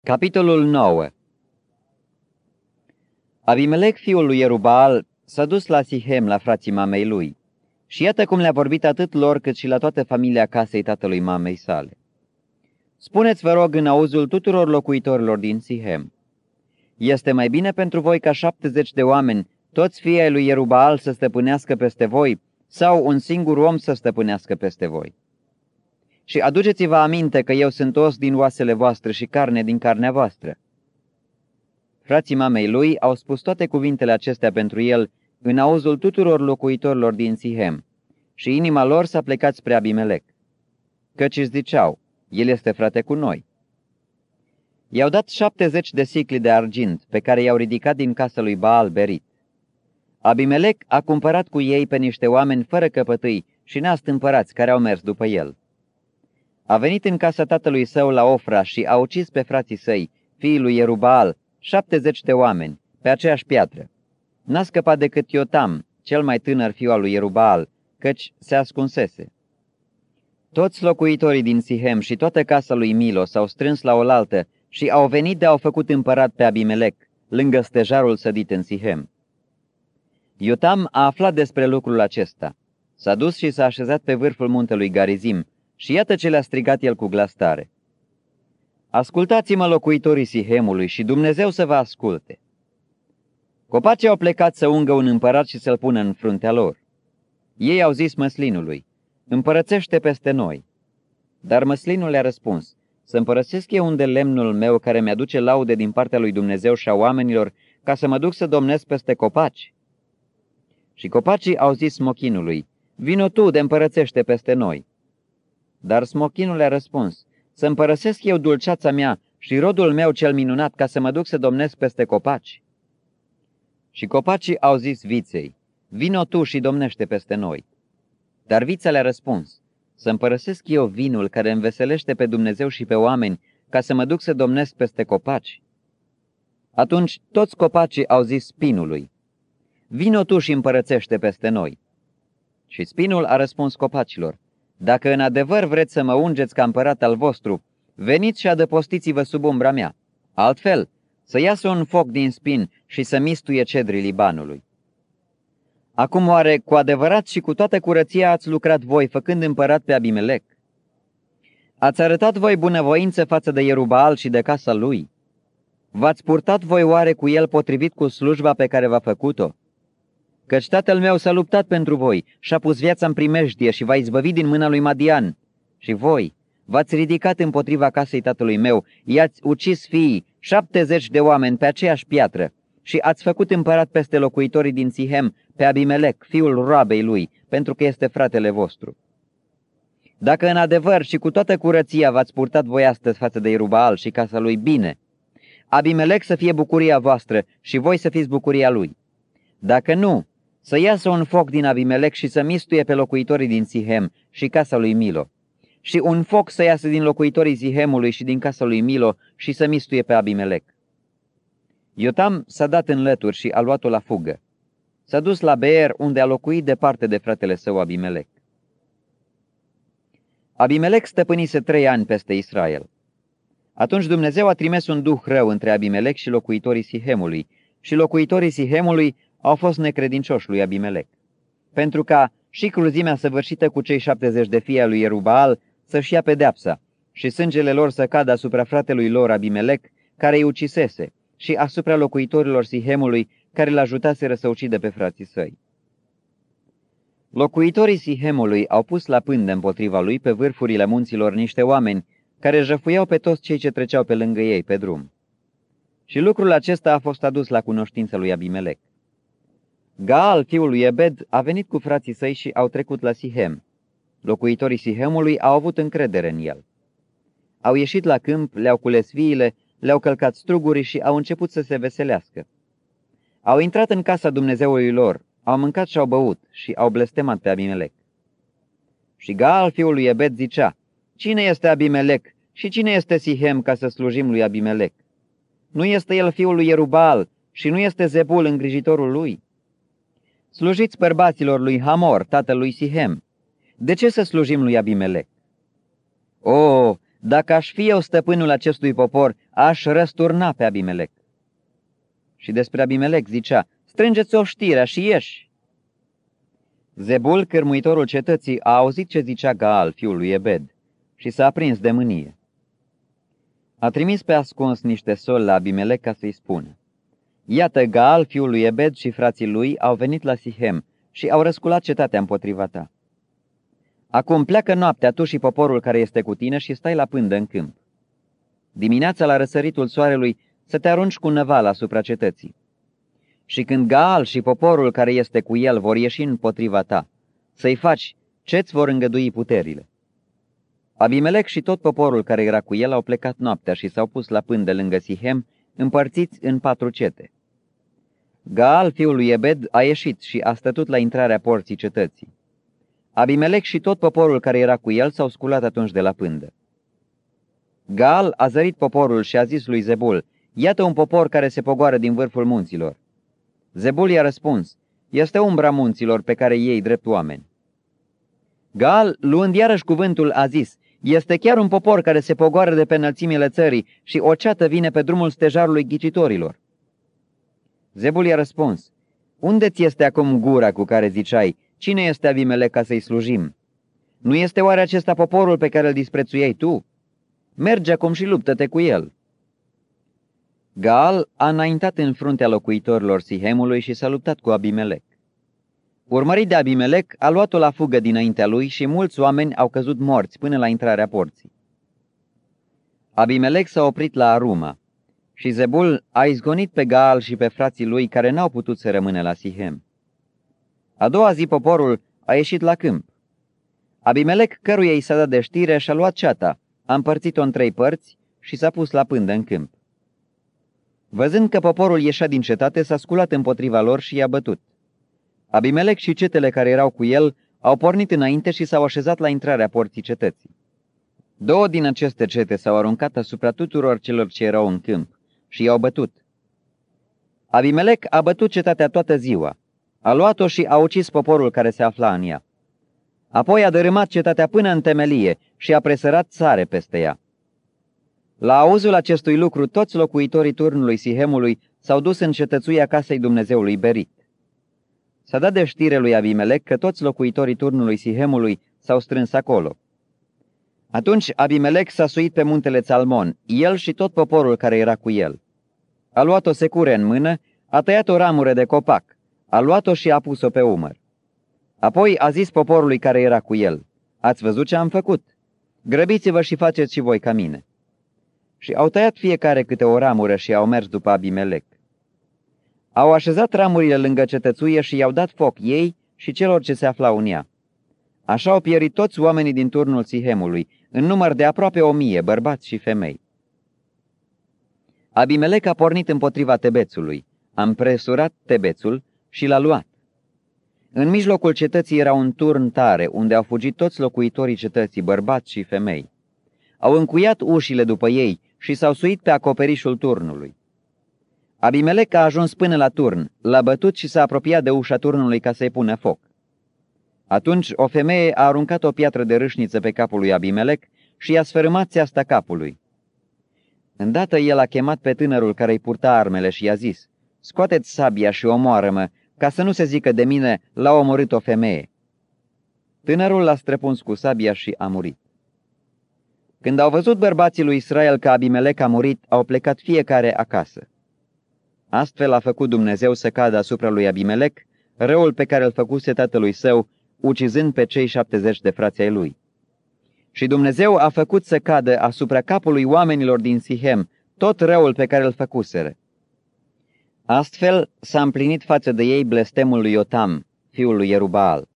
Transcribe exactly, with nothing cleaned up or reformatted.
Capitolul nouă. Abimelec, fiul lui Ierub-Baal, s-a dus la Sihem, la frații mamei lui, și iată cum le-a vorbit atât lor cât și la toată familia casei tatălui mamei sale. Spuneți, vă rog, în auzul tuturor locuitorilor din Sihem: este mai bine pentru voi ca șaptezeci de oameni, toți fii ai lui Ierub-Baal, să stăpânească peste voi, sau un singur om să stăpânească peste voi? Și aduceți-vă aminte că eu sunt os din oasele voastre și carne din carnea voastră. Frații mamei lui au spus toate cuvintele acestea pentru el în auzul tuturor locuitorilor din Sihem, și inima lor s-a plecat spre Abimelec, căci își ziceau: el este frate cu noi. I-au dat șaptezeci de sicli de argint, pe care i-au ridicat din casa lui Baal Berit. Abimelec a cumpărat cu ei pe niște oameni fără căpătâi și neastâmpărați care au mers după el. A venit în casa tatălui său la Ofra și a ucis pe frații săi, fiii lui Ierub-Baal, șaptezeci de oameni, pe aceeași piatră. N-a scăpat decât Iotam, cel mai tânăr fiu al lui Ierub-Baal, căci se ascunsese. Toți locuitorii din Sihem și toată casa lui Milo s-au strâns la oaltă și au venit de au făcut împărat pe Abimelec, lângă stejarul sădit în Sihem. Iotam a aflat despre lucrul acesta. S-a dus și s-a așezat pe vârful muntelui Garizim și iată ce le-a strigat el cu glas tare: ascultați-mă, locuitorii Sihemului, și Dumnezeu să vă asculte. Copacii au plecat să ungă un împărat și să-l pună în fruntea lor. Ei au zis măslinului: împărățește peste noi. Dar măslinul le-a răspuns: să împărățesc eu unde lemnul meu, care mi-aduce laude din partea lui Dumnezeu și a oamenilor, ca să mă duc să domnesc peste copaci? Și copacii au zis smochinului: vino tu de împărățește peste noi. Dar smochinul le-a răspuns: să împărăsesc eu dulceața mea și rodul meu cel minunat, ca să mă duc să domnesc peste copaci? Și copacii au zis viței: vino tu și domnește peste noi. Dar vița le-a răspuns: să împărăsesc eu vinul care înveselește pe Dumnezeu și pe oameni, ca să mă duc să domnesc peste copaci? Atunci toți copacii au zis spinului: vino tu și împărățește peste noi. Și spinul a răspuns copacilor: dacă în adevăr vreți să mă ungeți ca împărat al vostru, veniți și adăpostiți-vă sub umbra mea. Altfel, să iasă un foc din spin și să mistuie cedrii Libanului. Acum oare cu adevărat și cu toată curăția ați lucrat voi, făcând împărat pe Abimelec? Ați arătat voi bunăvoință față de Ierub-Baal și de casa lui? V-ați purtat voi oare cu el potrivit cu slujba pe care v-a făcut-o? Căci tatăl meu s-a luptat pentru voi și-a pus viața în primejdie și v-a izbăvit din mâna lui Madian. Și voi v-ați ridicat împotriva casei tatălui meu, i-ați ucis fiii, șaptezeci de oameni pe aceeași piatră, și ați făcut împărat peste locuitorii din Sihem pe Abimelec, fiul roabei lui, pentru că este fratele vostru. Dacă în adevăr și cu toată curăția v-ați purtat voi astăzi față de Ierub-Baal și casa lui bine, Abimelec să fie bucuria voastră și voi să fiți bucuria lui. Dacă nu, să iasă un foc din Abimelec și să mistuie pe locuitorii din Sihem și casa lui Milo, și un foc să iasă din locuitorii Sihemului și din casa lui Milo și să mistuie pe Abimelec. Iotam s-a dat în lături și a luat-o la fugă. S-a dus la Beer, unde a locuit departe de fratele său Abimelec. Abimelec stăpânise trei ani peste Israel. Atunci Dumnezeu a trimis un duh rău între Abimelec și locuitorii Sihemului, și locuitorii Sihemului au fost necredincioși lui Abimelec, pentru ca și cruzimea săvârșită cu cei șaptezeci de fii ai lui Ierub-Baal să-și ia pedeapsa și sângele lor să cadă asupra fratelui lor Abimelec, care îi ucisese, și asupra locuitorilor Sihemului, care l-ajutaseră să ucidă pe frații săi. Locuitorii Sihemului au pus la pândă împotriva lui pe vârfurile munților niște oameni care jăfuiau pe toți cei ce treceau pe lângă ei pe drum. Și lucrul acesta a fost adus la cunoștința lui Abimelec. Gaal, fiul lui Ebed, a venit cu frații săi și au trecut la Sihem. Locuitorii Sihemului au avut încredere în el. Au ieșit la câmp, le-au cules viile, le-au călcat strugurii și au început să se veselească. Au intrat în casa Dumnezeului lor, au mâncat și au băut și au blestemat pe Abimelec. Și Gaal, fiul lui Ebed, zicea: cine este Abimelec și cine este Sihem ca să slujim lui Abimelec? Nu este el fiul lui Ierub-Baal și nu este Zebul îngrijitorul lui? Slujiți bărbaților lui Hamor, tatăl lui Sihem. De ce să slujim lui Abimelec? O, dacă aș fi eu stăpânul acestui popor, aș răsturna pe Abimelec. Și despre Abimelec zicea, strângeți oștirea și ieși. Zebul, cârmuitorul cetății, a auzit ce zicea Gaal, fiul lui Ebed, și s-a aprins de mânie. A trimis pe ascuns niște soli la Abimelec ca să-i spună, iată, Gaal, fiul lui Ebed și frații lui au venit la Sihem și au răsculat cetatea împotriva ta. Acum pleacă noaptea tu și poporul care este cu tine și stai la pândă în câmp. Dimineața la răsăritul soarelui să te arunci cu năvala asupra cetății. Și când Gaal și poporul care este cu el vor ieși împotriva ta, să-i faci ce-ți vor îngădui puterile. Abimelec și tot poporul care era cu el au plecat noaptea și s-au pus la pândă lângă Sihem, împărțiți în patru cete. Gaal, fiul lui Ebed, a ieșit și a stătut la intrarea porții cetății. Abimelec și tot poporul care era cu el s-au sculat atunci de la pândă. Gaal a zărit poporul și a zis lui Zebul, iată un popor care se pogoară din vârful munților. Zebul i-a răspuns, este umbra munților pe care ei drept oameni. Gaal, luând iarăși cuvântul, a zis, este chiar un popor care se pogoară de pe înălțimile țării și o ceată vine pe drumul stejarului ghicitorilor. Zebul i-a răspuns, unde ți este acum gura cu care ziceai, cine este Abimelec ca să-i slujim? Nu este oare acesta poporul pe care îl disprețuiai tu? Merge acum și luptă-te cu el. Gaal a înaintat în fruntea locuitorilor Sihemului și s-a luptat cu Abimelec. Urmărit de Abimelec, a luat-o la fugă dinaintea lui și mulți oameni au căzut morți până la intrarea porții. Abimelec s-a oprit la Aruma și Zebul a izgonit pe Gaal și pe frații lui care n-au putut să rămână la Sihem. A doua zi poporul a ieșit la câmp. Abimelec, căruia i s-a dat de știre, și-a luat ceata, a împărțit-o în trei părți și s-a pus la pândă în câmp. Văzând că poporul ieșea din cetate, s-a sculat împotriva lor și i-a bătut. Abimelec și cetele care erau cu el au pornit înainte și s-au așezat la intrarea porții cetății. Două din aceste cete s-au aruncat asupra tuturor celor ce erau în câmp și i-au bătut. Abimelec a bătut cetatea toată ziua, a luat-o și a ucis poporul care se afla în ea. Apoi a dărâmat cetatea până în temelie și a presărat țare peste ea. La auzul acestui lucru, toți locuitorii turnului Sihemului s-au dus în cetățuia casei Dumnezeului Berit. S-a dat de știre lui Abimelec că toți locuitorii turnului Sihemului s-au strâns acolo. Atunci Abimelec s-a suit pe muntele Țalmon, el și tot poporul care era cu el. A luat o secure în mână, a tăiat o ramură de copac, a luat-o și a pus-o pe umăr. Apoi a zis poporului care era cu el, ați văzut ce am făcut? Grăbiți-vă și faceți și voi ca mine. Și au tăiat fiecare câte o ramură și au mers după Abimelec. Au așezat ramurile lângă cetățuie și i-au dat foc ei și celor ce se aflau în ea. Așa au pierit toți oamenii din turnul Sihemului, în număr de aproape o mie, bărbați și femei. Abimelec a pornit împotriva Tebețului, a împresurat Tebețul și l-a luat. În mijlocul cetății era un turn tare, unde au fugit toți locuitorii cetății, bărbați și femei. Au încuiat ușile după ei și s-au suit pe acoperișul turnului. Abimelec a ajuns până la turn, l-a bătut și s-a apropiat de ușa turnului ca să-i pună foc. Atunci o femeie a aruncat o piatră de râșniță pe capul lui Abimelec și i-a sfărâmat țeasta capului. Îndată el a chemat pe tânărul care îi purta armele și i-a zis, scoateți sabia și omoară-mă, ca să nu se zică de mine, l-a omorât o femeie. Tânărul l-a străpuns cu sabia și a murit. Când au văzut bărbații lui Israel că Abimelec a murit, au plecat fiecare acasă. Astfel a făcut Dumnezeu să cadă asupra lui Abimelec răul pe care îl făcuse tatălui său, ucizând pe cei șaptezeci de frați ai lui. Și Dumnezeu a făcut să cadă asupra capului oamenilor din Sihem tot răul pe care îl făcuseră. Astfel s-a împlinit față de ei blestemul lui Iotam, fiul lui Ierubaal.